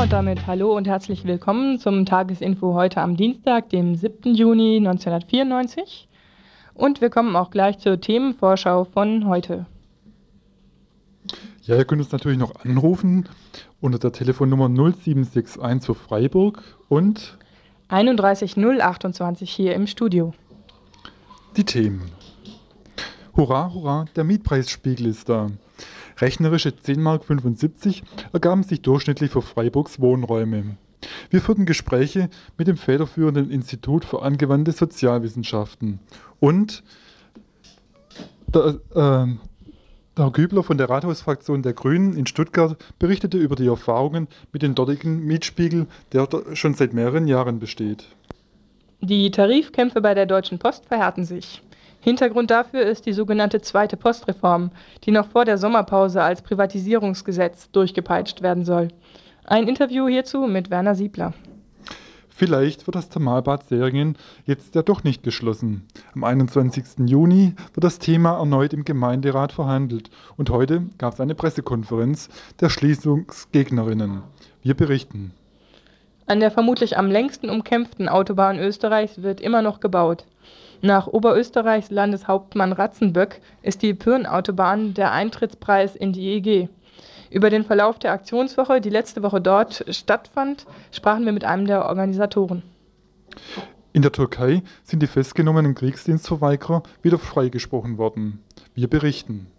und damit hallo und herzlich willkommen zum Tagesinfo heute am Dienstag, dem 7. Juni 1994. Und wir kommen auch gleich zur Themenvorschau von heute. Ja, ihr könnt uns natürlich noch anrufen unter der Telefonnummer 0761 für Freiburg und 31028 hier im Studio. die Themen. Hurra, hurra, der Mietpreisspiegel ist da. Rechnerische 10,75 Mark ergaben sich durchschnittlich für Freiburgs Wohnräume. Wir führten Gespräche mit dem federführenden Institut für angewandte Sozialwissenschaften. Und der Herr Kübler von der Rathausfraktion der Grünen in Stuttgart berichtete über die Erfahrungen mit dem dortigen Mietspiegel, der schon seit mehreren Jahren besteht. Die Tarifkämpfe bei der Deutschen Post verhärten sich. Hintergrund dafür ist die sogenannte zweite Postreform, die noch vor der Sommerpause als Privatisierungsgesetz durchgepeitscht werden soll. Ein Interview hierzu mit Werner Siebler. Vielleicht wird das Thermalbad Seringen jetzt ja doch nicht geschlossen. Am 21. Juni wird das Thema erneut im Gemeinderat verhandelt und heute gab es eine Pressekonferenz der Schließungsgegnerinnen. Wir berichten. An der vermutlich am längsten umkämpften Autobahn Österreichs wird immer noch gebaut. Nach Oberösterreichs Landeshauptmann Ratzenböck ist die Pyhrn-Autobahn der Eintrittspreis in die EG. Über den Verlauf der Aktionswoche, die letzte Woche dort stattfand, sprachen wir mit einem der Organisatoren. In der Türkei sind die festgenommenen Kriegsdienstverweigerer wieder freigesprochen worden. Wir berichten.